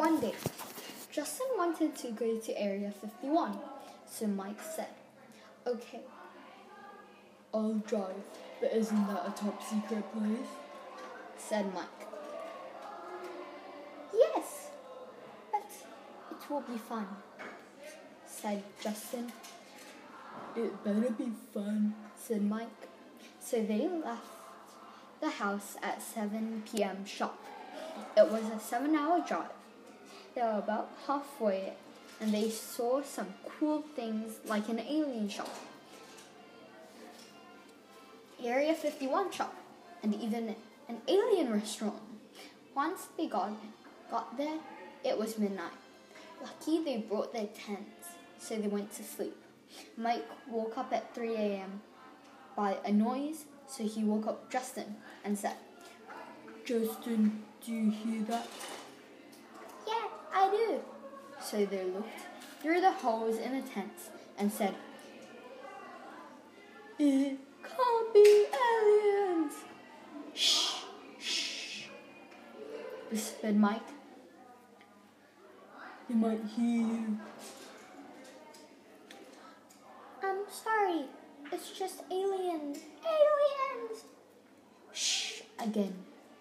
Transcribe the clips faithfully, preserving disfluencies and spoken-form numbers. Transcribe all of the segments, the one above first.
One day, Justin wanted to go to Area fifty-one, so Mike said, "Okay, I'll drive, but isn't that a top secret place?" said Mike. "Yes, but it will be fun," said Justin. "It better be fun," said Mike. So they left the house at seven p.m. sharp. It was a seven-hour drive. They were about halfway, and they saw some cool things like an alien shop, Area fifty-one shop, and even an alien restaurant. Once they got, got there, it was midnight. Lucky they brought their tents, so they went to sleep. Mike woke up at three a.m. by a noise, so he woke up Justin and said, "Justin, do you hear that?" "Yeah, I do." So they looked through the holes in the tents and said, "It can't be aliens." "Shh, shh," whispered Mike. "They might hear you." "I'm sorry, it's just aliens. Aliens!" "Shh," again.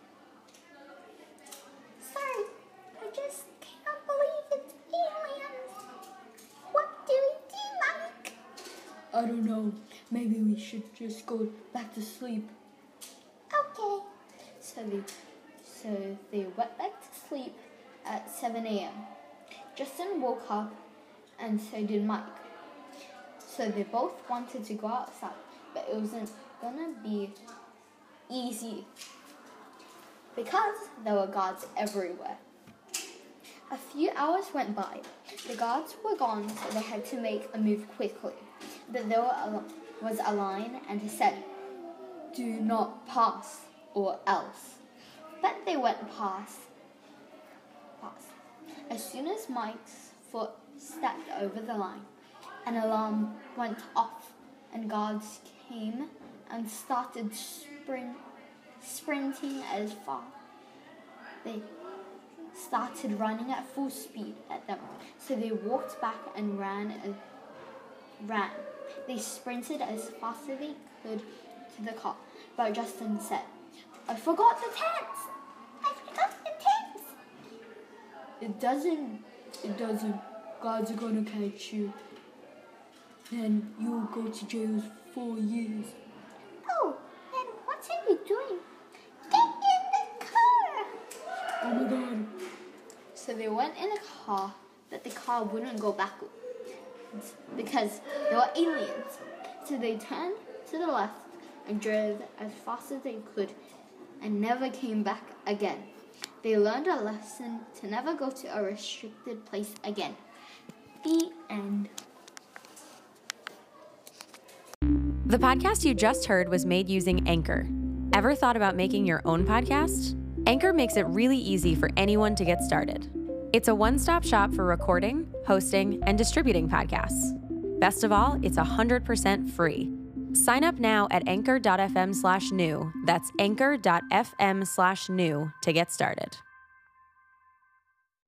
"Sorry, I just can't believe it's aliens. What do we do, Mike?" "I don't know. Maybe we should just go back to sleep." "Okay." So they, so they went back to sleep at seven a.m. Justin woke up, and so did Mike. So they both wanted to go outside, but it wasn't gonna be easy because there were guards everywhere. A few hours went by. The guards were gone, so they had to make a move quickly. But there were a, was a line, and it said, "Do not pass, or else." But they went past. past. As soon as Mike's foot stepped over the line, an alarm went off, and guards came and started sprint, sprinting as far. They started running at full speed at them, so they walked back and ran. As, ran. They sprinted as fast as they could to the car, but Justin said, "I forgot the tents! I forgot the tents!" It doesn't, it doesn't. Guards are gonna catch you. Then you'll go to jail for four years. "Oh, then what are you doing? Get in the car!" "Oh my God." So they went in the car, but the car wouldn't go backwards because they were aliens. So they turned to the left and drove as fast as they could and never came back again. They learned a lesson to never go to a restricted place again. The end. The podcast you just heard was made using Anchor. Ever thought about making your own podcast? Anchor makes it really easy for anyone to get started. It's a one-stop shop for recording, hosting, and distributing podcasts. Best of all, it's one hundred percent free. Sign up now at anchor.fm slash new. That's anchor.fm slash new to get started.